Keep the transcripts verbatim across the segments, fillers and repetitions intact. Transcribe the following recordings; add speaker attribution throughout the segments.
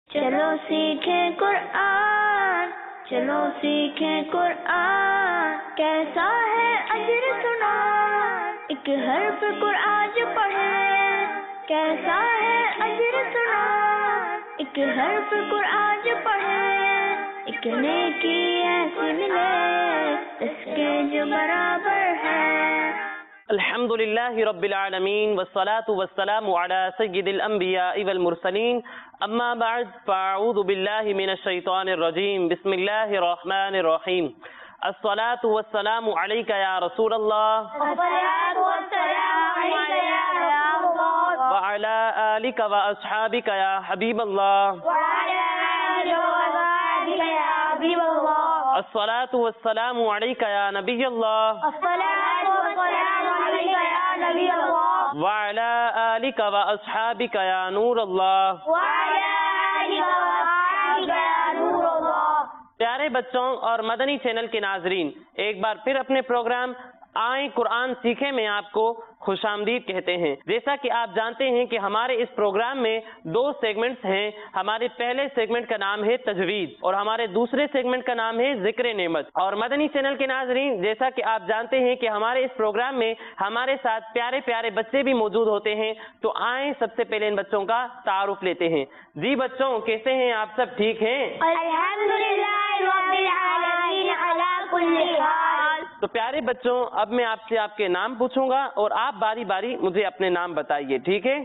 Speaker 1: چلو سیکھیں قرآن، چلو سیکھیں قرآن، کیسا ہے اجر سنا، ایک حرف قرآن جو پڑھے، کیسا ہے اجر سنا، ایک حرف قرآن جو پڑھے، ایک نیکی ایسی ملے اس کے جو برابر ہے۔
Speaker 2: الحمد لله رب العالمين والصلاة والسلام على سيد الأنبياء والمرسلين أما بعد فأعوذ بالله من الشيطان الرجيم بسم الله الرحمن الرحيم الصلاة والسلام عليك يا رسول الله
Speaker 1: الصلاة والسلام عليك يا رسول الله
Speaker 2: وعلى آلك وأصحابك يا حبيب الله
Speaker 1: وعلى آلك وأصحابك يا حبيب الله
Speaker 2: الصلاة والسلام عليك يا نبي الله
Speaker 1: الصلاة والسلام عليك يا نبي الله
Speaker 2: وعلى آلك وأصحابك يا نور الله
Speaker 1: وعلى آلك وأصحابك يا نور الله۔
Speaker 2: پیارے بچوں اور مدنی چینل کے ناظرین، ایک بار پھر اپنے پروگرام آئیں قرآن سیکھیں میں آپ کو خوش آمدید کہتے ہیں۔ جیسا کہ آپ جانتے ہیں کہ ہمارے اس پروگرام میں دو سیگمنٹس ہیں۔ ہمارے پہلے سیگمنٹ کا نام ہے تجوید اور ہمارے دوسرے سیگمنٹ کا نام ہے ذکر نعمت۔ اور مدنی چینل کے ناظرین، جیسا کہ آپ جانتے ہیں کہ ہمارے اس پروگرام میں ہمارے ساتھ پیارے پیارے بچے بھی موجود ہوتے ہیں، تو آئیں سب سے پہلے ان بچوں کا تعارف لیتے ہیں۔ جی بچوں، کیسے ہیں آپ؟ سب ٹھیک ہیں؟
Speaker 1: الحمدللہ رب العالمین علی کل حال۔
Speaker 2: تو پیارے بچوں، اب میں آپ سے آپ کے نام پوچھوں گا اور آپ باری باری مجھے اپنے نام بتائیے، ٹھیک ہے؟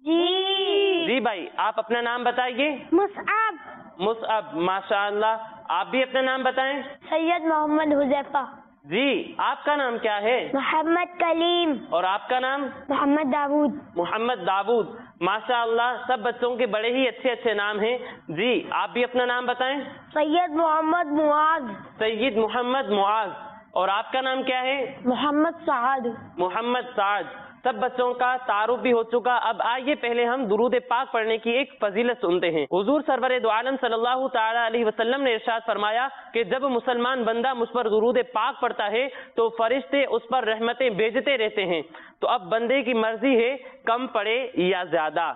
Speaker 1: جی
Speaker 2: جی بھائی، آپ اپنا نام بتائیے۔
Speaker 1: مصعب
Speaker 2: مصعب، ماشاء اللہ۔ آپ بھی اپنا نام بتائیں۔
Speaker 1: سید محمد حذیفہ۔
Speaker 2: جی، آپ کا نام کیا ہے؟
Speaker 1: محمد کلیم۔
Speaker 2: اور آپ کا نام؟
Speaker 1: محمد داود۔
Speaker 2: محمد داود، ماشاء اللہ۔ سب بچوں کے بڑے ہی اچھے اچھے نام ہیں۔ جی، آپ بھی اپنا نام بتائیں۔
Speaker 1: سید محمد معاذ۔
Speaker 2: سید محمد معاذ۔ اور آپ کا نام کیا ہے؟
Speaker 1: محمد سعد۔
Speaker 2: محمد سعد۔ سب بچوں کا تعارف بھی ہو چکا۔ اب آئیے پہلے ہم درود پاک پڑھنے کی ایک فضیلت سنتے ہیں۔ حضور سرور دو عالم صلی اللہ تعالی علیہ وسلم نے ارشاد فرمایا کہ جب مسلمان بندہ مجھ پر درود پاک پڑھتا ہے تو فرشتے اس پر رحمتیں بھیجتے رہتے ہیں۔ تو اب بندے کی مرضی ہے کم پڑھے یا زیادہ۔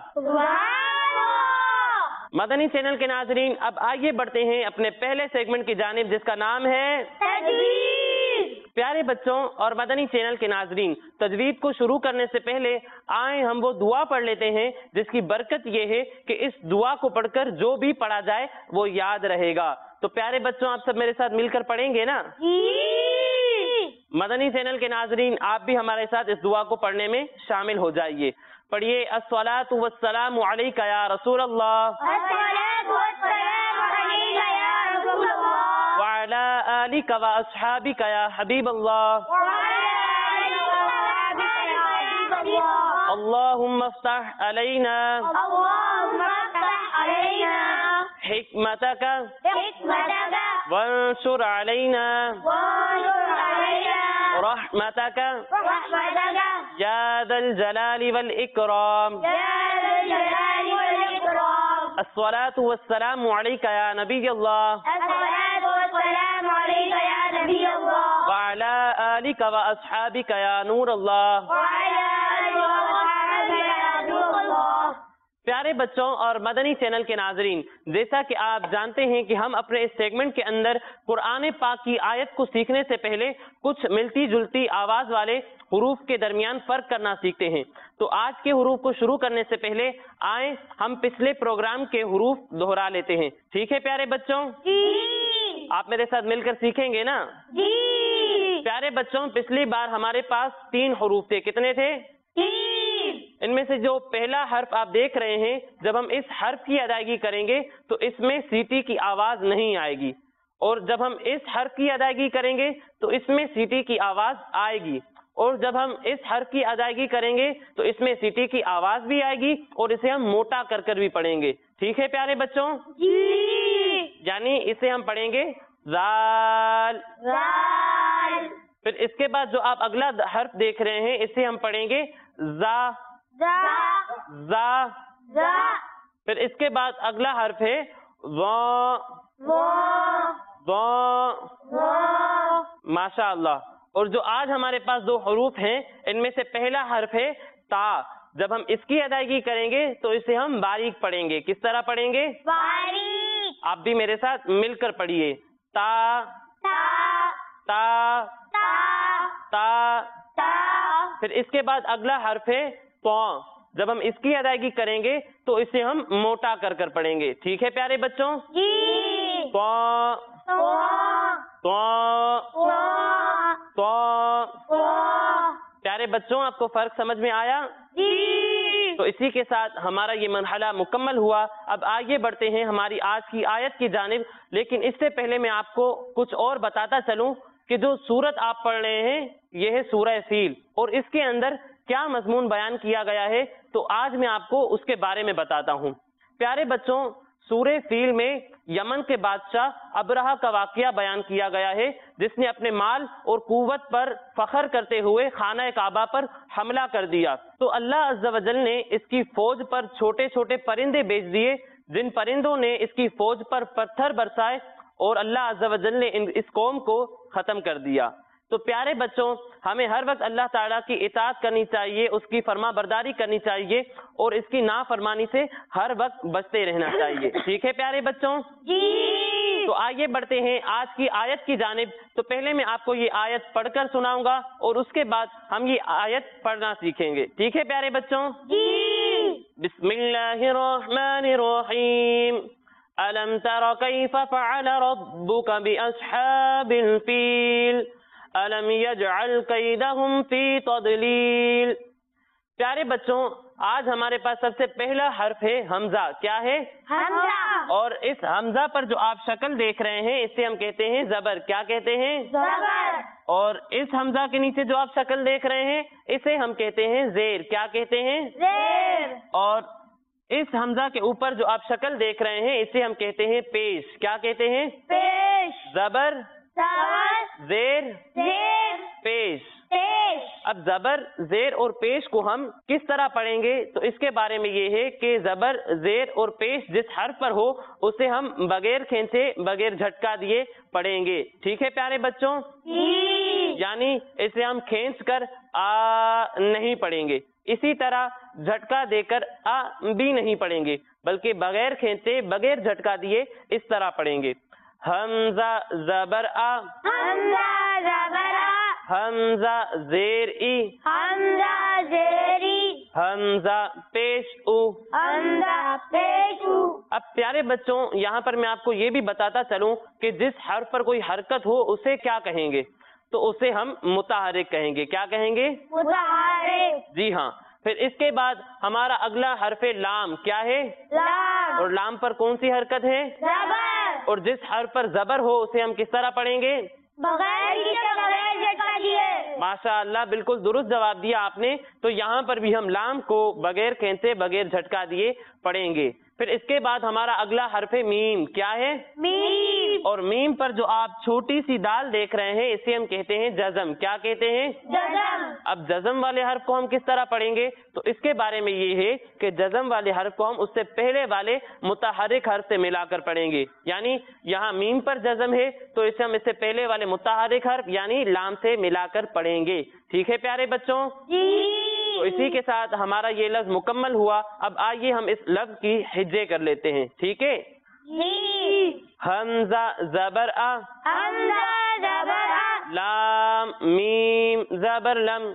Speaker 2: مدنی چینل کے ناظرین، اب آئیے بڑھتے ہیں اپنے پہلے سیگمنٹ کی جانب، جس کا نام ہے
Speaker 1: تجوید۔
Speaker 2: پیارے بچوں اور مدنی چینل کے ناظرین، تجوید کو شروع کرنے سے پہلے آئیں ہم وہ دعا پڑھ لیتے ہیں جس کی برکت یہ ہے کہ اس دعا کو پڑھ کر جو بھی پڑھا جائے وہ یاد رہے گا۔ تو پیارے بچوں، آپ سب میرے ساتھ مل کر پڑھیں گے نا؟
Speaker 1: جی۔
Speaker 2: مدنی چینل کے ناظرین، آپ بھی ہمارے ساتھ اس دعا کو پڑھنے میں شامل ہو جائیے۔ پڑھیے، الصلاۃ والسلام علیک یا رسول اللہ
Speaker 1: الصلاۃ والسلام علیک یا رسول اللہ
Speaker 2: وعلی آلک واصحابک یا حبیب اللہ
Speaker 1: وعلی آلک وصحبک یا حبیب اللہ۔
Speaker 2: اللہم افتح علینا
Speaker 1: اللہم افتح علینا
Speaker 2: حکمتک
Speaker 1: حکمتک
Speaker 2: وانشر علینا
Speaker 1: وانشر علینا
Speaker 2: رحمتک
Speaker 1: رحمتک
Speaker 2: یا ذا الجلال والاکرام۔
Speaker 1: یا ذا الجلال والاکرام۔
Speaker 2: الصلاۃ والسلام علیک یا نبی اللہ
Speaker 1: الصلاۃ والسلام علیک یا نبی اللہ
Speaker 2: وعلی آلک واصحابک یا نور اللہ۔
Speaker 1: وعلی آلک وصحبک یا نور اللہ۔
Speaker 2: پیارے بچوں اور مدنی چینل کے ناظرین، جیسا کہ آپ جانتے ہیں کہ ہم اپنے اس سیگمنٹ کے اندر قرآن پاک کی آیت کو سیکھنے سے پہلے کچھ ملتی جلتی آواز والے حروف کے درمیان فرق کرنا سیکھتے ہیں۔ تو آج کے حروف کو شروع کرنے سے پہلے آئیں ہم پچھلے پروگرام کے حروف دہرا لیتے ہیں، ٹھیک ہے پیارے بچوں؟
Speaker 1: جی۔
Speaker 2: آپ میرے ساتھ مل کر سیکھیں گے نا؟
Speaker 1: جی۔
Speaker 2: پیارے بچوں، پچھلی بار ہمارے پاس تین حروف تھے۔ کتنے تھے؟
Speaker 1: تین۔
Speaker 2: ان میں سے جو پہلا حرف آپ دیکھ رہے ہیں، جب ہم اس حرف کی ادائیگی کریں گے تو اس میں سیٹی کی آواز نہیں آئے گی، اور جب ہم اس حرف کی ادائیگی کریں گے تو اس میں سیٹی کی آواز آئے گی، اور جب ہم اس حرف کی ادائیگی کریں گے تو اس میں سیٹی کی آواز بھی آئے گی اور اسے ہم موٹا کر کر بھی پڑھیں گے، ٹھیک ہے پیارے بچوں؟
Speaker 1: جی۔
Speaker 2: یعنی اسے ہم پڑھیں گے زال۔
Speaker 1: زال۔
Speaker 2: پھر اس کے بعد جو آپ اگلا حرف دیکھ رہے ہیں اسے ہم پڑھیں گے زا۔
Speaker 1: زا۔
Speaker 2: زا۔
Speaker 1: زا۔
Speaker 2: پھر اس کے بعد اگلا حرف ہے وا۔
Speaker 1: وا۔
Speaker 2: وا۔
Speaker 1: وا۔
Speaker 2: ماشاء اللہ۔ اور جو آج ہمارے پاس دو حروف ہیں ان میں سے پہلا حرف ہے تا۔ جب ہم اس کی ادائیگی کریں گے تو اسے ہم باریک پڑھیں گے. کس طرح پڑھیں گے؟
Speaker 1: باریک.
Speaker 2: آپ بھی میرے ساتھ مل کر پڑھیے. تا
Speaker 1: تا
Speaker 2: تا
Speaker 1: تا
Speaker 2: تا.
Speaker 1: تا.
Speaker 2: پھر اس کے بعد اگلا حرف ہے طا. جب ہم اس کی ادائیگی کریں گے تو اسے ہم موٹا کر کر پڑھیں گے. ٹھیک ہے پیارے بچوں؟
Speaker 1: جی.
Speaker 2: طا
Speaker 1: تو
Speaker 2: طا
Speaker 1: تو
Speaker 2: طا.
Speaker 1: تو.
Speaker 2: پیارے بچوں آپ کو فرق سمجھ میں آیا؟
Speaker 1: جی.
Speaker 2: تو اسی کے ساتھ ہمارا یہ مرحلہ مکمل ہوا. اب آگے بڑھتے ہیں ہماری آج کی آیت کی جانب. لیکن اس سے پہلے میں آپ کو کچھ اور بتاتا چلوں کہ جو سورت آپ پڑھ رہے ہیں یہ ہے سورہ فیل، اور اس کے اندر کیا مضمون بیان کیا گیا ہے تو آج میں آپ کو اس کے بارے میں بتاتا ہوں. پیارے بچوں سورہ فیل میں یمن کے بادشاہ ابرہہ کا واقعہ بیان کیا گیا ہے، جس نے اپنے مال اور قوت پر فخر کرتے ہوئے خانہ کعبہ پر حملہ کر دیا. تو اللہ عز و جل نے اس کی فوج پر چھوٹے چھوٹے پرندے بھیج دیے، جن پرندوں نے اس کی فوج پر پتھر برسائے اور اللہ عز و جل نے اس قوم کو ختم کر دیا. تو پیارے بچوں ہمیں ہر وقت اللہ تعالیٰ کی اطاعت کرنی چاہیے، اس کی فرما برداری کرنی چاہیے اور اس کی نافرمانی سے ہر وقت بچتے رہنا چاہیے. ٹھیک ہے پیارے بچوں؟
Speaker 1: جی.
Speaker 2: تو آگے بڑھتے ہیں آج کی آیت کی جانب. تو پہلے میں آپ کو یہ آیت پڑھ کر سناؤں گا اور اس کے بعد ہم یہ آیت پڑھنا سیکھیں گے. ٹھیک ہے پیارے بچوں؟
Speaker 1: جی.
Speaker 2: بسم اللہ الرحمن الرحیم. ألم تر كيف فعل ربك بأصحاب الفيل ألم يجعل كيدهم في تضليل. پیارے بچوں آج ہمارے پاس سب سے پہلا حرف ہے حمزہ. کیا ہے؟
Speaker 1: حمزہ.
Speaker 2: اور اس حمزہ پر جو آپ شکل دیکھ رہے ہیں اسے ہم کہتے ہیں زبر. کیا کہتے ہیں؟
Speaker 1: زبر.
Speaker 2: اور اس حمزہ کے نیچے جو آپ شکل دیکھ رہے ہیں اسے ہم کہتے ہیں زیر. کیا کہتے ہیں؟
Speaker 1: زیر.
Speaker 2: اور اس حمزہ کے اوپر جو آپ شکل دیکھ رہے ہیں اسے ہم کہتے ہیں پیش. کیا کہتے ہیں؟
Speaker 1: پیش.
Speaker 2: زبر
Speaker 1: زبر.
Speaker 2: زیر
Speaker 1: زیر.
Speaker 2: پیش.
Speaker 1: پیش.
Speaker 2: اب زبر زیر اور پیش کو ہم کس طرح پڑھیں گے تو اس کے بارے میں یہ ہے کہ زبر زیر اور پیش جس حرف پر ہو اسے ہم بغیر کھینچے بغیر جھٹکا دیے پڑھیں گے. ٹھیک ہے پیارے بچوں؟
Speaker 1: جی.
Speaker 2: یعنی اسے ہم کھینچ کر آ نہیں پڑھیں گے، اسی طرح جھٹکا دے کر آ بھی نہیں پڑھیں گے، بلکہ بغیر کھینچے بغیر جھٹکا دیے اس طرح پڑھیں گے. حمزہ زبر آ.
Speaker 1: حمزہ زبر آ.
Speaker 2: حمزہ زیر ای.
Speaker 1: حمزہ زیری.
Speaker 2: حمزہ پیش او.
Speaker 1: حمزہ پیش او.
Speaker 2: اب پیارے بچوں یہاں پر میں آپ کو یہ بھی بتاتا چلوں کہ جس حرف پر کوئی حرکت ہو اسے کیا کہیں گے تو اسے ہم متحرک کہیں گے. کیا کہیں گے؟
Speaker 1: متحرک.
Speaker 2: جی ہاں. پھر اس کے بعد ہمارا اگلا حرف لام. کیا ہے؟
Speaker 1: لام.
Speaker 2: اور لام پر کون سی حرکت ہے؟
Speaker 1: زبر.
Speaker 2: اور جس حرف پر زبر ہو اسے ہم کس طرح پڑھیں گے؟
Speaker 1: بغیر کسی بغیر جھٹکا دیے.
Speaker 2: ماشاء اللہ بالکل درست جواب دیا آپ نے. تو یہاں پر بھی ہم لام کو بغیر کھینچے بغیر جھٹکا دیے پڑھیں گے. پھر اس کے بعد ہمارا اگلا حرف میم. کیا ہے؟
Speaker 1: میم.
Speaker 2: اور میم پر جو آپ چھوٹی سی دال دیکھ رہے ہیں اسے ہم کہتے ہیں جزم. کیا کہتے ہیں؟
Speaker 1: جزم.
Speaker 2: اب جزم والے حرف کو ہم کس طرح پڑھیں گے تو اس کے بارے میں یہ ہے کہ جزم والے حرف کو ہم اس سے پہلے والے متحرک حرف سے ملا کر پڑھیں گے. یعنی یہاں میم پر جزم ہے تو اسے ہم اس سے پہلے والے متحرک حرف یعنی لام سے ملا کر پڑھیں گے. ٹھیک ہے پیارے بچوں؟
Speaker 1: جی.
Speaker 2: تو اسی کے ساتھ ہمارا یہ لفظ مکمل ہوا. اب آئیے ہم اس لفظ کی ہجے کر لیتے ہیں. ٹھیک ہے؟
Speaker 1: جی.
Speaker 2: حمزہ زبر آ.
Speaker 1: حمزہ زبر آ.
Speaker 2: لام میم زبر لم.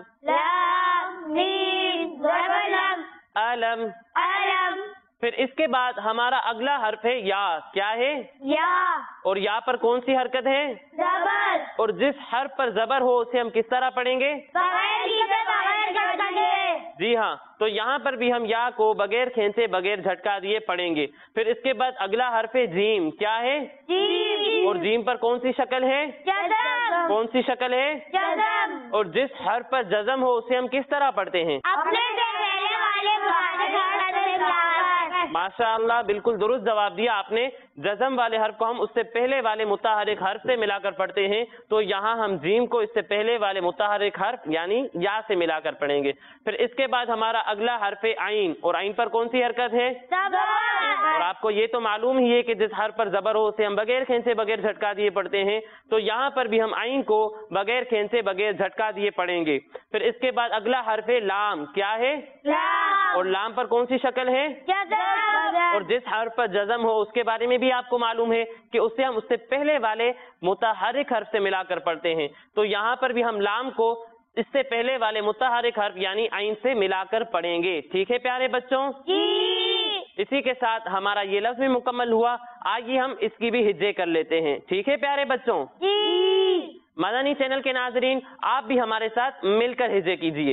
Speaker 1: لام میم زبر لم.
Speaker 2: علم.
Speaker 1: علم.
Speaker 2: پھر اس کے بعد ہمارا اگلا حرف ہے یا. کیا ہے؟
Speaker 1: یا.
Speaker 2: اور یا پر کون سی حرکت ہے؟
Speaker 1: زبر.
Speaker 2: اور جس حرف پر زبر ہو اسے ہم کس طرح پڑھیں گے؟
Speaker 1: بغیر کسی بغیر جھٹکا دیے.
Speaker 2: جی ہاں. تو یہاں پر بھی ہم یا کو بغیر کھینچے بغیر جھٹکا دیے پڑھیں گے. پھر اس کے بعد اگلا حرف ہے جیم. کیا ہے؟
Speaker 1: جیم.
Speaker 2: اور جیم پر کون سی شکل ہے؟
Speaker 1: جزم.
Speaker 2: کون سی شکل ہے؟
Speaker 1: جزم.
Speaker 2: اور جس حرف پر جزم ہو اسے ہم کس طرح پڑھتے ہیں؟
Speaker 1: اپنے سے پہلے والے متحرک حرف سے ملا کر.
Speaker 2: माशाअल्लाह, बिल्कुल दुरुस्त जवाब दिया आपने। जज़म वाले हर्फ को हम उससे पहले वाले मुतहर्रिक हर्फ से मिलाकर पढ़ते हैं, तो यहाँ हम जीम को इससे पहले वाले मुतहर्रिक हर्फ यानी या से मिलाकर पढ़ेंगे। फिर इसके बाद हमारा अगला हर्फ है आइन, और आइन पर कौन सी हरकत है? और आपको ये तो मालूम ही है कि जिस हर्फ पर जबर हो उसे हम बगैर खींचे बगैर झटका दिए पढ़ते हैं, तो यहाँ पर भी हम आइन को बगैर खींचे बगैर झटका दिए पढ़ेंगे। फिर इसके बाद अगला हर्फ है लाम, क्या है?
Speaker 1: लाम।
Speaker 2: और लाम पर कौन सी शक्ल है?
Speaker 1: जज़म।
Speaker 2: और जिस हर्फ पर जज़म हो उसके बारे में भी आपको मालूम है कि उससे हम उससे पहले वाले मुतहर्रिक हर्फ से मिलाकर पढ़ते हैं, तो यहाँ पर भी हम लाम को इससे पहले वाले मुतहर्रिक हर्फ यानी आइन से मिलाकर पढ़ेंगे। ठीक है प्यारे बच्चों
Speaker 1: जी।
Speaker 2: इसी के साथ हमारा ये लफ्ज़ भी मुकम्मल हुआ। आइए हम इसकी भी हिज्जे कर लेते हैं। ठीक है प्यारे बच्चों
Speaker 1: जी।
Speaker 2: मदनी चैनल के नाजरीन, आप भी हमारे साथ मिलकर हिज्जे कीजिए।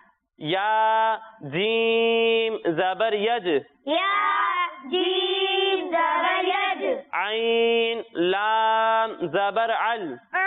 Speaker 2: या जीम ज़बर यज,
Speaker 1: या जीम ज़बर यज,
Speaker 2: आइन लाम ज़बर अल,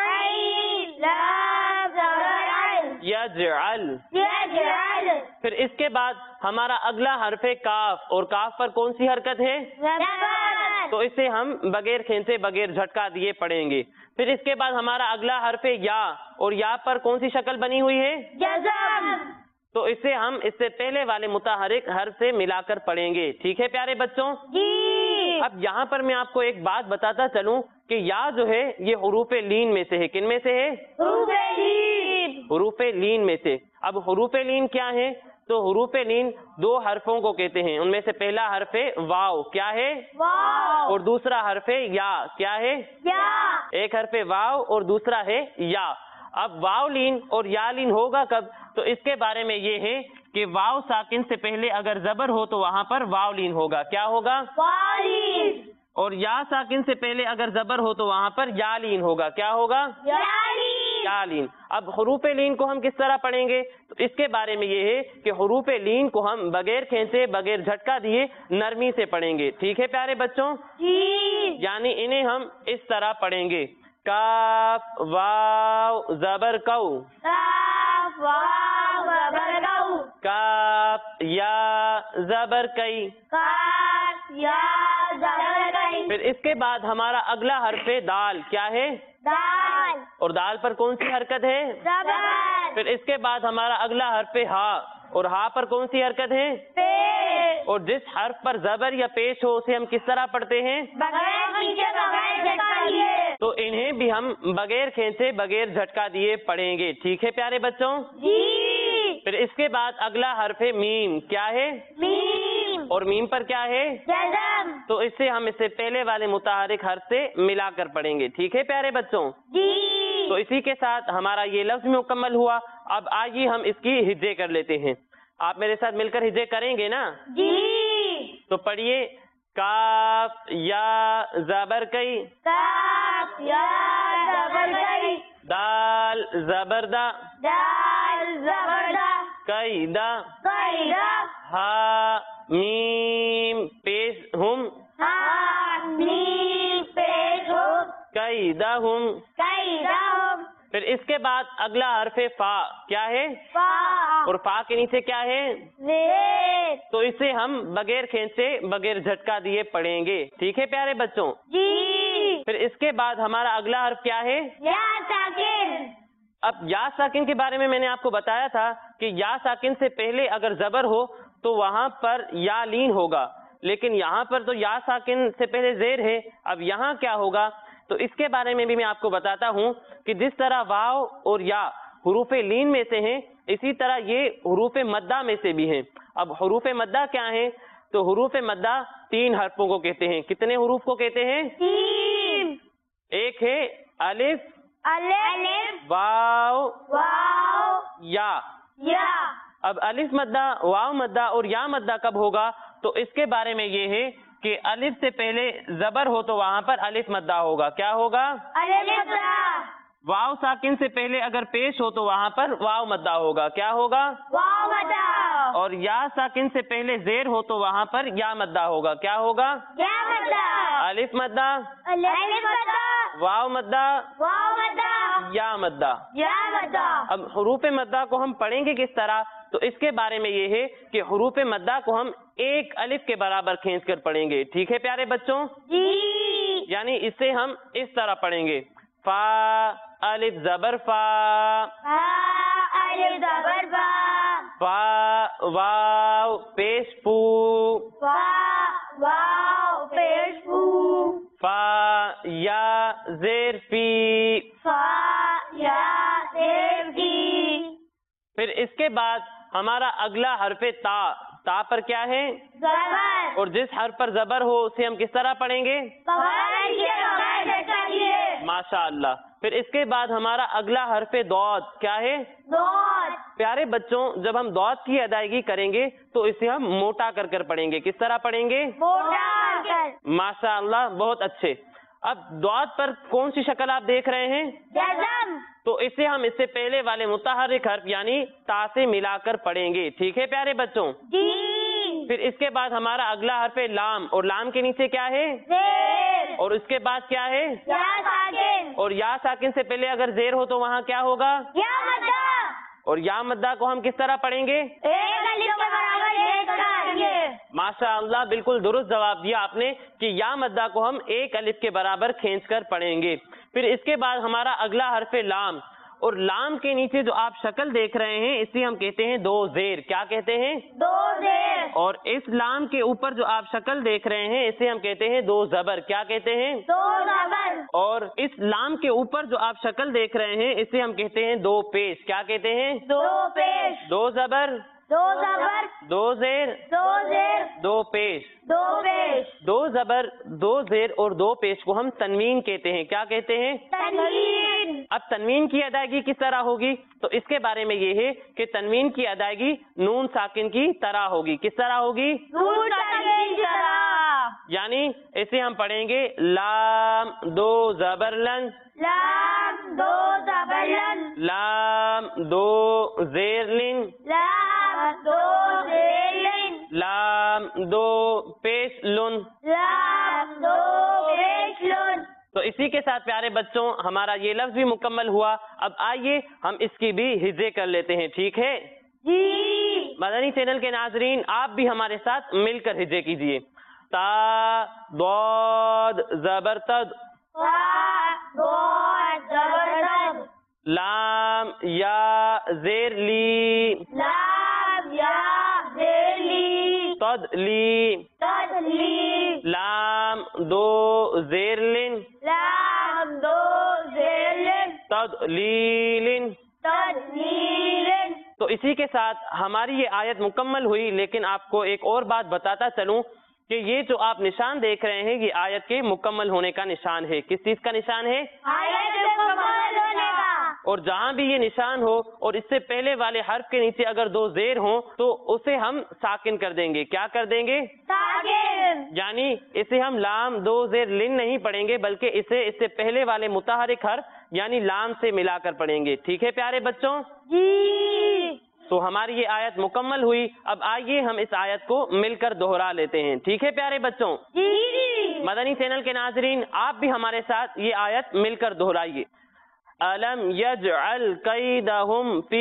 Speaker 1: आइन लाम ज़बर अल,
Speaker 2: यजअल,
Speaker 1: यजअल।
Speaker 2: फिर इसके बाद हमारा अगला हर्फ है काफ, और काफ पर कौन सी हरकत है?
Speaker 1: ज़बर।
Speaker 2: तो इसे हम बगैर खींचे बगैर झटका दिए पढ़ेंगे। फिर इसके बाद हमारा अगला हर्फ है या, और या पर कौन सी शक्ल बनी हुई है?
Speaker 1: जज़म।
Speaker 2: तो इसे हम इससे पहले वाले मुतहर्रिक हर्फ से मिलाकर पढ़ेंगे। ठीक है प्यारे बच्चों
Speaker 1: जी।
Speaker 2: अब यहाँ पर मैं आपको एक बात बताता चलूं कि या जो है ये हुरूफे लीन में से है। किन में से है?
Speaker 1: हुरूफे लीन।
Speaker 2: हुरूफे लीन में से। अब हुरूफे लीन क्या है? तो हुरूफे लीन दो हरफों को कहते हैं, उनमें से पहला हर्फ है वाव, क्या है?
Speaker 1: वाव।
Speaker 2: और दूसरा हर्फ है या, क्या है?
Speaker 1: या।
Speaker 2: एक हर्फ है वाव और दूसरा है या। अब वाव लीन और या लीन होगा कब? तो इसके बारे में ये है कि वाव साकिन से पहले अगर जबर हो तो वहां पर वाव लीन होगा, क्या होगा?
Speaker 1: वाव लीन।
Speaker 2: और या साकिन से पहले अगर जबर हो तो वहां पर या लीन होगा, क्या होगा?
Speaker 1: या लीन।
Speaker 2: या लीन। अब हुरूफे लीन को हम किस तरह पढ़ेंगे? तो इसके बारे में ये है कि हुरूफे लीन को हम बगैर खींचे बगैर झटका दिए नरमी से पढ़ेंगे। ठीक है प्यारे बच्चों
Speaker 1: जी।
Speaker 2: यानी इन्हें हम इस तरह पढ़ेंगे, काफ वाव जबर कौ,
Speaker 1: काफ वाव ज़बर कौ,
Speaker 2: काफ या जबर कई,
Speaker 1: काफ या ज़बर कई।
Speaker 2: फिर इसके बाद हमारा अगला हर्फ है दाल, क्या है?
Speaker 1: दाल।
Speaker 2: और दाल पर कौन सी हरकत है?
Speaker 1: ज़बर।
Speaker 2: फिर इसके बाद हमारा अगला हर्फ है हा, और हा पर कौन सी हरकत है?
Speaker 1: पेश।
Speaker 2: और जिस हर्फ पर जबर या पेश हो उसे हम किस तरह पढ़ते हैं?
Speaker 1: बगैर खींचे बगैर झटका दिए।
Speaker 2: तो इन्हें भी हम बगैर खींचे बगैर झटका दिए पढ़ेंगे। ठीक है प्यारे बच्चों
Speaker 1: जी।
Speaker 2: फिर इसके बाद अगला हर्फ है मीम, क्या है?
Speaker 1: मीम।
Speaker 2: और मीम पर क्या है?
Speaker 1: जज़म।
Speaker 2: तो इससे हम इससे पहले वाले मुतहर्रिक हर्फ से मिलाकर पढ़ेंगे। ठीक है प्यारे बच्चों
Speaker 1: जी।
Speaker 2: तो इसी के साथ हमारा ये लफ्ज मुकम्मल हुआ। अब आइए हम इसकी हिज्जे कर लेते हैं। आप मेरे साथ मिलकर हिज्जे करेंगे ना?
Speaker 1: जी।
Speaker 2: तो पढ़िए, काफ या ज़बर कई,
Speaker 1: काफ या ज़बर कई,
Speaker 2: दाल ज़बरदा,
Speaker 1: दाल ज़बरदा,
Speaker 2: कई दा,
Speaker 1: कैदा,
Speaker 2: हा मीम पेश हुम,
Speaker 1: हा मीम पेश हो,
Speaker 2: कई दा हुम।
Speaker 1: कैदा हो।
Speaker 2: फिर इसके बाद अगला हर्फ है फा, क्या है?
Speaker 1: फा।
Speaker 2: और फा के नीचे क्या है?
Speaker 1: ज़ेर।
Speaker 2: तो इसे हम बगैर खींचे बगैर झटका दिए पढ़ेंगे। ठीक है प्यारे बच्चों
Speaker 1: जी।
Speaker 2: फिर इसके बाद हमारा अगला हर्फ क्या है?
Speaker 1: या साकिन।
Speaker 2: अब या साकिन के बारे में मैंने आपको बताया था कि या साकिन से पहले अगर जबर हो तो वहां पर या लीन होगा, लेकिन यहाँ पर तो या साकिन से पहले जेर है। अब यहाँ क्या होगा? तो इसके बारे में भी मैं आपको बताता हूँ कि जिस तरह वाव और या हुरूफे लीन में से हैं, इसी तरह ये हुरूफे मद्दा में से भी हैं। अब हुरूफे मद्दा क्या हैं? तो हुरूफे मद्दा तीन हरफों को कहते हैं। कितने हुरूफ को कहते हैं?
Speaker 1: तीन।
Speaker 2: एक है अलिफ,
Speaker 1: अलिफ,
Speaker 2: वाव,
Speaker 1: वाव,
Speaker 2: या।
Speaker 1: या।
Speaker 2: अब अलिफ मद्दा, वाव मद्दा और या मद्दा कब होगा? तो इसके बारे में ये है कि अलिफ से पहले जबर हो तो वहां पर अलिफ मद्दा होगा, क्या होगा?
Speaker 1: अलिफ मद्दा।
Speaker 2: वाव साकिन से पहले अगर पेश हो तो वहां पर वाव मद्दा होगा, क्या होगा?
Speaker 1: वाव मद्दा।
Speaker 2: और या साकिन से पहले जेर हो तो वहां पर या मद्दा होगा, क्या होगा?
Speaker 1: या मद्दा।
Speaker 2: अलिफ मद्दा,
Speaker 1: अलिफ मद्दा,
Speaker 2: वाव मद्दा,
Speaker 1: वाव मद्दा,
Speaker 2: या मद्दा।
Speaker 1: या मद्दा।
Speaker 2: अब हुरूफ मद्दा को हम पढ़ेंगे किस तरह? تو اس کے بارے میں یہ ہے کہ حروف مدہ کو ہم ایک الف کے برابر کھینچ کر پڑھیں گے. ٹھیک ہے پیارے بچوں؟
Speaker 1: جی.
Speaker 2: یعنی اسے ہم اس طرح پڑھیں گے. فا الف زبر فا,
Speaker 1: فا الف زبر فا,
Speaker 2: فا واو پیش پو,
Speaker 1: فا واو پیش پو,
Speaker 2: فا یا زیر فی,
Speaker 1: فا یا زیر فی.
Speaker 2: پھر اس کے بعد ہمارا اگلا حرف تا. تا پر کیا ہے؟
Speaker 1: زبر.
Speaker 2: اور جس حرف پر زبر ہو اسے ہم کس طرح پڑھیں گے؟ ماشاء اللہ. پھر اس کے بعد ہمارا اگلا حرف دود کیا ہے؟
Speaker 1: دود.
Speaker 2: پیارے بچوں جب ہم دود کی ادائیگی کریں گے تو اسے ہم موٹا کر کر پڑھیں گے. کس طرح پڑھیں گے؟
Speaker 1: موٹا کر.
Speaker 2: ماشاء اللہ بہت اچھے. اب دود پر کون سی شکل آپ دیکھ رہے ہیں؟
Speaker 1: جزم.
Speaker 2: تو اسے ہم اس سے پہلے والے متحرک حرف یعنی تا سے ملا کر پڑھیں گے. ٹھیک ہے پیارے بچوں؟
Speaker 1: جی.
Speaker 2: پھر اس کے بعد ہمارا اگلا حرف لام, اور لام کے نیچے کیا ہے؟
Speaker 1: زیر.
Speaker 2: اور اس کے بعد کیا ہے؟
Speaker 1: یا ساکن.
Speaker 2: اور یا ساکن سے پہلے اگر زیر ہو تو وہاں کیا ہوگا؟
Speaker 1: یا مدہ.
Speaker 2: اور یا مدہ کو ہم کس طرح پڑھیں گے؟
Speaker 1: ایک الف کے برابر ایک کر.
Speaker 2: ماشاء اللہ بالکل درست جواب دیا آپ نے کہ یا مدہ کو ہم ایک الف کے برابر کھینچ کر پڑھیں گے. پھر اس کے بعد ہمارا اگلا حرف لام, اور لام کے نیچے جو آپ شکل دیکھ رہے ہیں اسے ہم کہتے ہیں دو زیر. کیا کہتے ہیں؟
Speaker 1: دو زیر.
Speaker 2: اور اس لام کے اوپر جو آپ شکل دیکھ رہے ہیں اسے ہم کہتے ہیں دو زبر. کیا کہتے ہیں؟
Speaker 1: دو زبر.
Speaker 2: اور اس لام کے اوپر جو آپ شکل دیکھ رہے ہیں اسے ہم کہتے ہیں دو پیش. کیا کہتے ہیں؟
Speaker 1: دو پیش.
Speaker 2: دو زبر,
Speaker 1: دو زبر.
Speaker 2: دو زیر,
Speaker 1: دو زیر.
Speaker 2: دو پیش.
Speaker 1: دو پیش.
Speaker 2: دو زبر, دو زیر اور دو پیش کو ہم تنوین کہتے ہیں. کیا کہتے ہیں؟
Speaker 1: تنوین.
Speaker 2: اب تنوین کی ادائیگی کس طرح ہوگی تو اس کے بارے میں یہ ہے کہ تنوین کی ادائیگی نون ساکن کی طرح ہوگی. کس طرح ہوگی؟
Speaker 1: نون ساکن کی طرح.
Speaker 2: یعنی اسے ہم پڑھیں گے لام دو زبر لن,
Speaker 1: لام دو زبر لن,
Speaker 2: لام دو زیر لن,
Speaker 1: لام دو زیر لن,
Speaker 2: لام دو پیش لن.
Speaker 1: لام دو پیش لن.
Speaker 2: تو اسی کے ساتھ پیارے بچوں ہمارا یہ لفظ بھی مکمل ہوا. اب آئیے ہم اس کی بھی ہجے کر لیتے ہیں. ٹھیک ہے
Speaker 1: جی.
Speaker 2: مدنی چینل کے ناظرین آپ بھی ہمارے ساتھ مل کر ہجے کیجئے. تا ضاد زبر تد,
Speaker 1: تا ضاد زبر تد,
Speaker 2: لام یا زیر لی,
Speaker 1: لام یا زیر لی,
Speaker 2: تد لی,
Speaker 1: تد لی,
Speaker 2: لام دو زیر لن,
Speaker 1: لام دو زیر لن,
Speaker 2: تد لی لن.
Speaker 1: تد لی لن.
Speaker 2: تو اسی کے ساتھ ہماری یہ آیت مکمل ہوئی. لیکن آپ کو ایک اور بات بتاتا چلوں کہ یہ جو آپ نشان دیکھ رہے ہیں یہ آیت کے مکمل ہونے کا نشان ہے. کس چیز کا نشان ہے؟
Speaker 1: آیت مکمل ہونے کا.
Speaker 2: اور جہاں بھی یہ نشان ہو اور اس سے پہلے والے حرف کے نیچے اگر دو زیر ہوں تو اسے ہم ساکن کر دیں گے. کیا کر دیں گے؟
Speaker 1: ساکن.
Speaker 2: یعنی اسے ہم لام دو زیر لن نہیں پڑھیں گے بلکہ اسے اس سے پہلے والے متحرک حرف یعنی لام سے ملا کر پڑھیں گے. ٹھیک ہے پیارے بچوں؟
Speaker 1: جی.
Speaker 2: تو ہماری یہ آیت مکمل ہوئی. اب آئیے ہم اس آیت کو مل کر دوہرا لیتے ہیں. ٹھیک ہے پیارے بچوں؟
Speaker 1: جی.
Speaker 2: مدنی چینل کے ناظرین آپ بھی ہمارے ساتھ یہ آیت مل کر دوہرائیے. الم یجعل کیدہم فی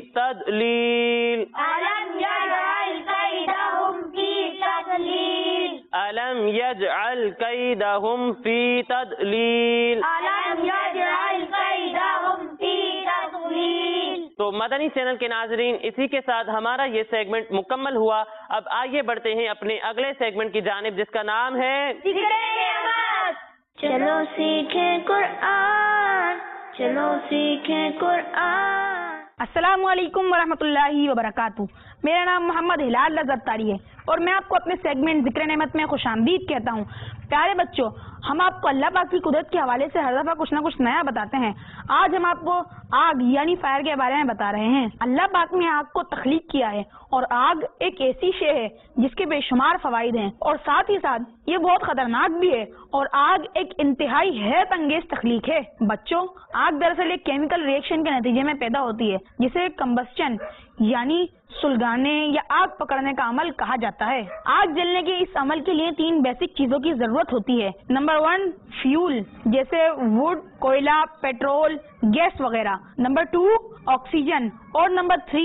Speaker 2: تضلیل,
Speaker 1: الم یجعل کیدہم فی تضلیل,
Speaker 2: الم یجعل کیدہم فی تضلیل,
Speaker 1: الم یجعل کیدہم فی تضلیل.
Speaker 2: تو مدنی چینل کے ناظرین اسی کے ساتھ ہمارا یہ سیگمنٹ مکمل ہوا. اب آئیے بڑھتے ہیں اپنے اگلے سیگمنٹ کی جانب جس کا نام ہے
Speaker 1: ذکر نعمت. چلو سیکھیں قرآن, چلو سیکھیں قرآن.
Speaker 3: السلام علیکم ورحمۃ اللہ وبرکاتہ. میرا نام محمد ہلال لذت طاری ہے اور میں آپ کو اپنے سیگمنٹ ذکر نعمت میں خوش آمدید کہتا ہوں. پیارے بچوں ہم آپ کو اللہ پاک کی قدرت کے حوالے سے ہر دفعہ کچھ نہ کچھ نیا بتاتے ہیں. آج ہم آپ کو آگ یعنی فائر کے بارے میں بتا رہے ہیں. اللہ پاک نے آگ کو تخلیق کیا ہے اور آگ ایک ایسی شے ہے جس کے بے شمار فوائد ہیں اور ساتھ ہی ساتھ یہ بہت خطرناک بھی ہے. اور آگ ایک انتہائی حیرت انگیز تخلیق ہے. بچوں آگ دراصل ایک کیمیکل ری ایکشن کے نتیجے میں پیدا ہوتی ہے جسے کمبسچن یعنی سلگانے یا آگ پکڑنے کا عمل کہا جاتا ہے. آگ جلنے کے اس عمل کے لیے تین بیسک چیزوں کی ضرورت ہوتی ہے. نمبر ون فیول جیسے ووڈ, کوئلہ, پیٹرول, گیس وغیرہ. نمبر ٹو آکسیجن اور نمبر تھری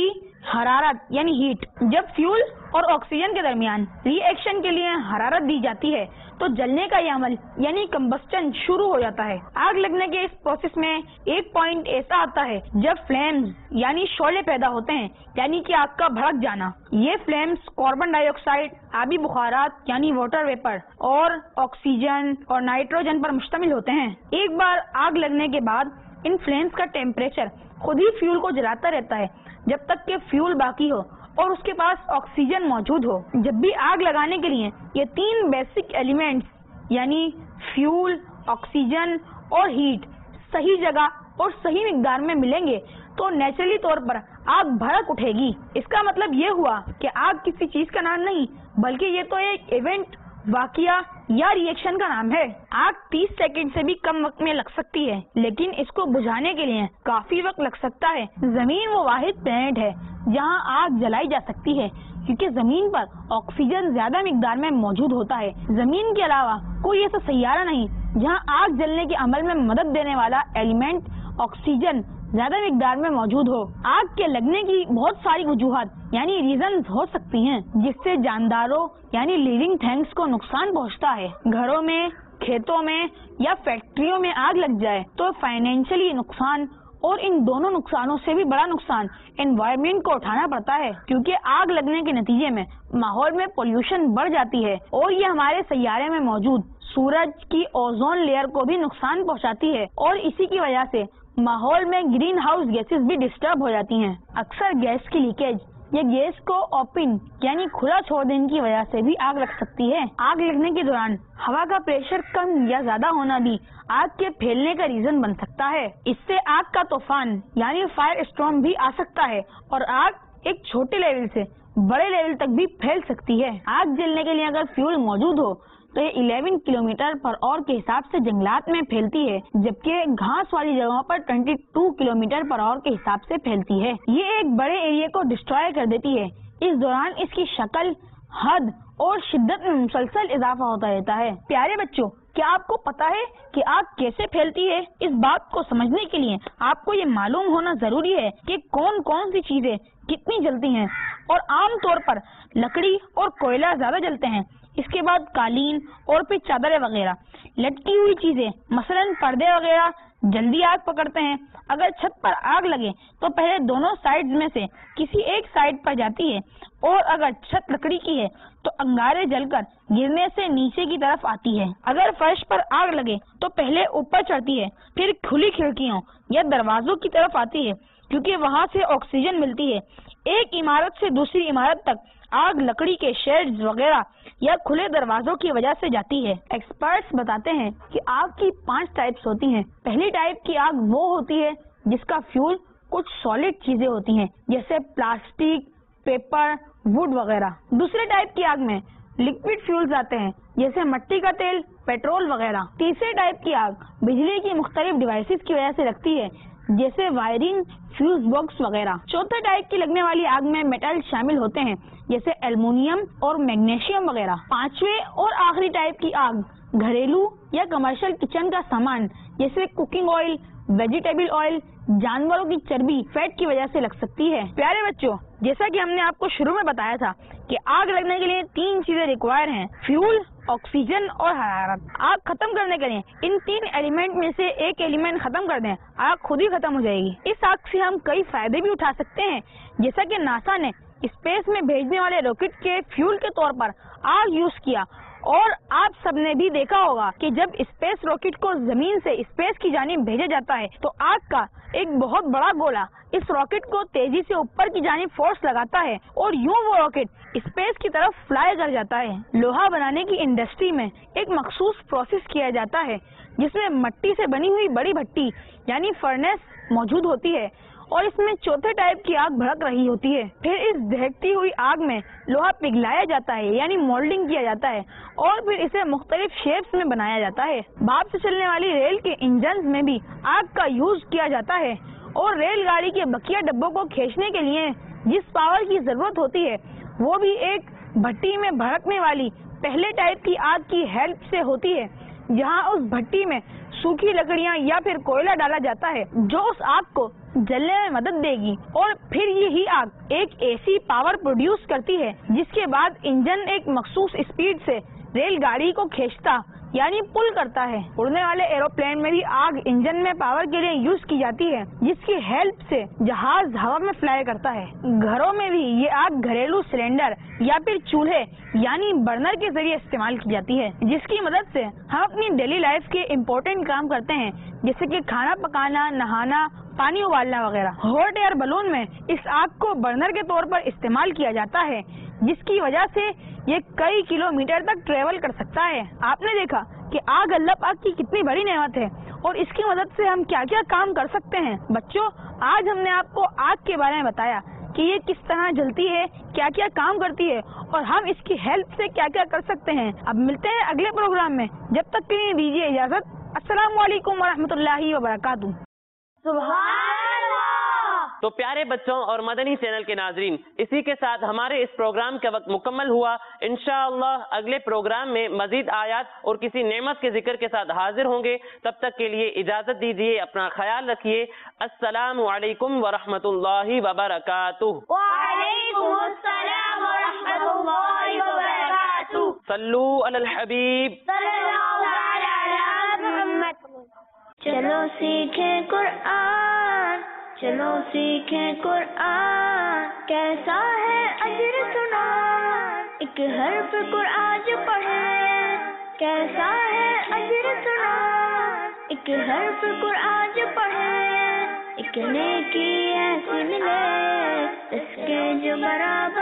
Speaker 3: حرارت یعنی ہیٹ. جب فیول اور آکسیجن کے درمیان ری ایکشن کے لیے حرارت دی جاتی ہے تو جلنے کا یہ عمل یعنی کمبسٹن شروع ہو جاتا ہے. آگ لگنے کے اس پروسیس میں ایک پوائنٹ ایسا آتا ہے جب فلیمز یعنی شعلے پیدا ہوتے ہیں یعنی کہ آگ کا بھڑک جانا. یہ فلیمز کاربن ڈائی آکسائڈ، آبی بخارات یعنی واٹر ویپر اور آکسیجن اور نائٹروجن پر مشتمل ہوتے ہیں. ایک بار آگ لگنے کے بعد ان فلیمز کا ٹیمپریچر خود ہی فیول کو جلاتا رہتا ہے جب تک کہ فیول باقی ہو اور اس کے پاس آکسیجن موجود ہو. جب بھی آگ لگانے کے لیے یہ تین بیسک ایلیمنٹس یعنی فیول، آکسیجن اور ہیٹ صحیح جگہ اور صحیح مقدار میں ملیں گے تو نیچرلی طور پر آگ بھڑک اٹھے گی. اس کا مطلب یہ ہوا کہ آگ کسی چیز کا نام نہیں بلکہ یہ تو ایک ایونٹ، واقعہ یا ری ایکشن کا نام ہے. آگ تیس سیکنڈ سے بھی کم وقت میں لگ سکتی ہے لیکن اس کو بجھانے کے لیے کافی وقت لگ سکتا ہے. زمین وہ واحد پلانٹ ہے جہاں آگ جلائی جا سکتی ہے کیونکہ زمین پر آکسیجن زیادہ مقدار میں موجود ہوتا ہے. زمین کے علاوہ کوئی ایسا سیارہ نہیں جہاں آگ جلنے کے عمل میں مدد دینے والا ایلیمنٹ آکسیجن زیادہ مقدار میں موجود ہو. آگ کے لگنے کی بہت ساری وجوہات یعنی ریزنز ہو سکتی ہیں جس سے جانداروں یعنی لیونگ تھنگس کو نقصان پہنچتا ہے. گھروں میں، کھیتوں میں یا فیکٹریوں میں آگ لگ جائے تو فائنینشلی نقصان، اور ان دونوں نقصانوں سے بھی بڑا نقصان انوائرمنٹ کو اٹھانا پڑتا ہے کیونکہ آگ لگنے کے نتیجے میں ماحول میں پولوشن بڑھ جاتی ہے اور یہ ہمارے سیارے میں موجود سورج کی اوزون لیئر کو بھی نقصان پہنچاتی ہے اور اسی کی وجہ سے ماحول میں گرین ہاؤس گیسز بھی ڈسٹرب ہو جاتی ہیں. اکثر گیس کی لیکیج یا گیس کو اوپن یعنی کھلا چھوڑ دینے کی وجہ سے بھی آگ لگ سکتی ہے. آگ لگنے کے دوران ہوا کا پریشر کم یا زیادہ ہونا بھی آگ کے پھیلنے کا ریزن بن سکتا ہے. اس سے آگ کا طوفان یعنی فائر اسٹارم بھی آ سکتا ہے اور آگ ایک چھوٹے لیول سے بڑے لیول تک بھی پھیل سکتی ہے. آگ جلنے کے لیے اگر فیول موجود ہو تو یہ گیارہ کلومیٹر پر آور کے حساب سے جنگلات میں پھیلتی ہے جبکہ گھاس والی جگہوں پر بائیس کلومیٹر پر آور کے حساب سے پھیلتی ہے. یہ ایک بڑے ایریا کو ڈسٹروائے کر دیتی ہے. اس دوران اس کی شکل، حد اور شدت میں مسلسل اضافہ ہوتا رہتا ہے. پیارے بچوں، کیا آپ کو پتا ہے کہ آگ کیسے پھیلتی ہے؟ اس بات کو سمجھنے کے لیے آپ کو یہ معلوم ہونا ضروری ہے کہ کون کون سی چیزیں کتنی جلتی ہیں اور عام طور پر لکڑی اور کوئلہ زیادہ جلتے ہیں. اس کے بعد قالین اور پھر چادریں وغیرہ. لٹکی ہوئی چیزیں مثلاً پردے وغیرہ جلدی آگ پکڑتے ہیں. اگر چھت پر آگ لگے تو پہلے دونوں سائڈز میں سے کسی ایک سائڈ پر جاتی ہے اور اگر چھت لکڑی کی ہے تو انگارے جل کر گرنے سے نیچے کی طرف آتی ہے. اگر فرش پر آگ لگے تو پہلے اوپر چڑھتی ہے پھر کھلی کھڑکیوں یا دروازوں کی طرف آتی ہے کیونکہ وہاں سے آکسیجن ملتی ہے. ایک عمارت سے دوسری عمارت تک آگ لکڑی کے شیڈز وغیرہ یا کھلے دروازوں کی وجہ سے جاتی ہے. ایکسپرٹس بتاتے ہیں کہ آگ کی پانچ ٹائپس ہوتی ہیں. پہلی ٹائپ کی آگ وہ ہوتی ہے جس کا فیول کچھ سالڈ چیزیں ہوتی ہیں جیسے پلاسٹک، پیپر، ووڈ وغیرہ. دوسرے ٹائپ کی آگ میں لکوڈ فیولز آتے ہیں جیسے مٹی کا تیل، پیٹرول وغیرہ. تیسرے ٹائپ کی آگ بجلی کی مختلف ڈیوائسز کی وجہ سے لگتی ہے جیسے وائرنگ، فیوز باکس وغیرہ. چوتھے ٹائپ کی لگنے والی آگ میں میٹل شامل ہوتے ہیں جیسے ایلومینیم اور میگنیشیم وغیرہ. پانچویں اور آخری ٹائپ کی آگ گھریلو یا کمرشل کچن کا سامان جیسے کوکنگ آئل، ویجیٹیبل آئل، جانوروں کی چربی، فیٹ کی وجہ سے لگ سکتی ہے. پیارے بچوں، جیسا کہ ہم نے آپ کو شروع میں بتایا تھا کہ آگ لگنے کے لیے تین چیزیں ریکوائر ہیں: فیول، آکسیجن اور حرارت. آگ ختم کرنے کے لیے ان تین ایلیمنٹ میں سے ایک ایلیمنٹ ختم کر دیں، آگ خود ہی ختم ہو جائے گی. اس آگ سے ہم کئی فائدے بھی اٹھا سکتے ہیں جیسا کہ ناسا نے اسپیس میں بھیجنے والے راکٹ کے فیول کے طور پر آگ یوز کیا. اور آپ سب نے بھی دیکھا ہوگا کہ جب اسپیس راکٹ کو زمین سے اسپیس کی جانب بھیجا جاتا ہے تو آگ کا ایک بہت بڑا گولا اس راکٹ کو تیزی سے اوپر کی جانب فورس لگاتا ہے اور یوں وہ راکٹ اسپیس کی طرف فلائی کر جاتا ہے. لوہا بنانے کی انڈسٹری میں ایک مخصوص پروسیس کیا جاتا ہے جس میں مٹی سے بنی ہوئی بڑی بھٹی یعنی فرنیس موجود ہوتی ہے اور اس میں چوتھے ٹائپ کی آگ بھڑک رہی ہوتی ہے. پھر اس دہکتی ہوئی آگ میں لوہا پگھلایا جاتا ہے یعنی مولڈنگ کیا جاتا ہے اور پھر اسے مختلف شیپس میں بنایا جاتا ہے. بھاپ سے چلنے والی ریل کے انجنز میں بھی آگ کا یوز کیا جاتا ہے اور ریل گاڑی کے بقیہ ڈبوں کو کھینچنے کے لیے جس پاور کی ضرورت ہوتی ہے وہ بھی ایک بھٹی میں بھڑکنے والی پہلے ٹائپ کی آگ کی ہیلپ سے ہوتی ہے، جہاں اس بھٹی میں सूखी लकड़ियाँ या फिर कोयला डाला जाता है जो उस आग को जलने में मदद देगी, और फिर यही आग एक ऐसी पावर प्रोड्यूस करती है जिसके बाद इंजन एक मखसूस स्पीड से रेलगाड़ी को खींचता यानी पुल करता है। उड़ने वाले एरोप्लेन में भी आग इंजन में पावर के लिए यूज की जाती है, जिसकी हेल्प से जहाज हवा में फ्लाई करता है। घरों में भी ये आग घरेलू सिलेंडर या फिर चूल्हे यानी बर्नर के जरिए इस्तेमाल की जाती है, जिसकी मदद से हम अपनी डेली लाइफ के इम्पोर्टेंट काम करते हैं, जैसे कि खाना पकाना, नहाना, पानी उबालना वगैरह। हॉट एयर बलून में इस आग को बर्नर के तौर पर इस्तेमाल किया जाता है, जिसकी वजह से ये कई किलोमीटर तक ट्रेवल कर सकता है। आपने देखा कि आग अल्लाह पाक की कितनी बड़ी नेमत है और इसकी मदद से हम क्या क्या काम कर सकते हैं। बच्चों, आज हमने आपको आग के बारे में बताया कि ये किस तरह जलती है, क्या क्या काम करती है और हम इसकी हेल्प से क्या क्या कर सकते हैं। अब मिलते हैं अगले प्रोग्राम में, जब तक के लिए दीजिए इजाजत। अस्सलाम वालेकुम वरहमतुल्लाहि वबरकातुहू।
Speaker 2: तो प्यारे बच्चों और मदनी चैनल के नाजरीन, इसी के साथ हमारे इस प्रोग्राम का वक्त मुकम्मल हुआ। इंशाअल्लाह अगले प्रोग्राम में मजीद आयात और किसी नेमत के जिक्र के साथ हाजिर होंगे। तब तक के लिए इजाजत दीजिए, अपना ख्याल रखिए। अस्सलामु अलैकुम वरहमतुल्लाहि वबरकातुहू।
Speaker 1: वालेकुमुस्सलाम वरहमतुल्लाहि वबरकातुहू।
Speaker 2: सल्लू अलल हबीब
Speaker 1: सल्लल्लाहु अलैहि वसल्लम। चलो सीखें कुरान, चलो सीखें कुरान, कैसा है अजर सुना, एक हर्फ कुरान जो पढ़े, कैसा है अजर सुना, एक हर्फ कुरान जो पढ़े, एक नेकी ऐसी मिले इसके जो बराबर